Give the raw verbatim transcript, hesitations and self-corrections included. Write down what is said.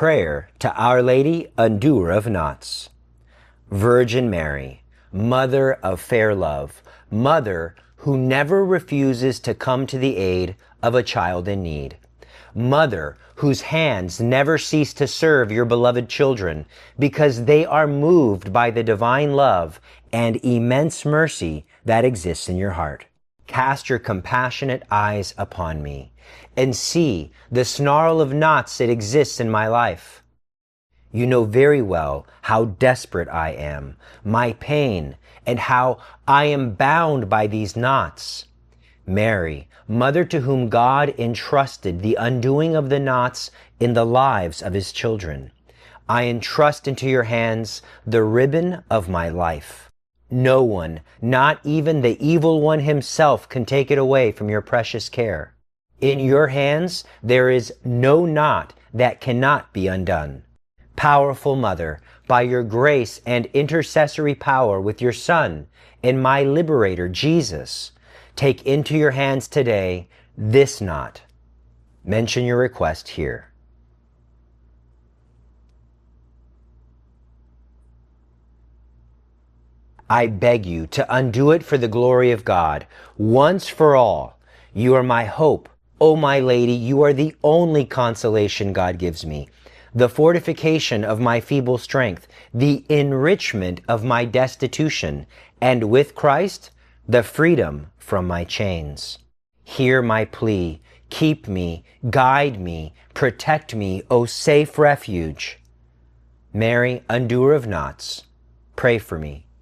Prayer to Our Lady, Undoer of Knots. Virgin Mary, Mother of fair love, Mother who never refuses to come to the aid of a child in need, Mother whose hands never cease to serve your beloved children because they are moved by the divine love and immense mercy that exists in your heart. Cast your compassionate eyes upon me and see the snarl of knots that exists in my life. You know very well how desperate I am, my pain, and how I am bound by these knots. Mary, Mother to whom God entrusted the undoing of the knots in the lives of his children, I entrust into your hands the ribbon of my life. No one, not even the evil one himself, can take it away from your precious care. In your hands there is no knot that cannot be undone. Powerful Mother, by your grace and intercessory power with your Son and my Liberator, Jesus, take into your hands today this knot. Mention your request here. I beg you to undo it for the glory of God, once for all. You are my hope. O my Lady, you are the only consolation God gives me, the fortification of my feeble strength, the enrichment of my destitution, and with Christ, the freedom from my chains. Hear my plea. Keep me, guide me, protect me, O safe refuge. Mary, Undoer of Knots, pray for me.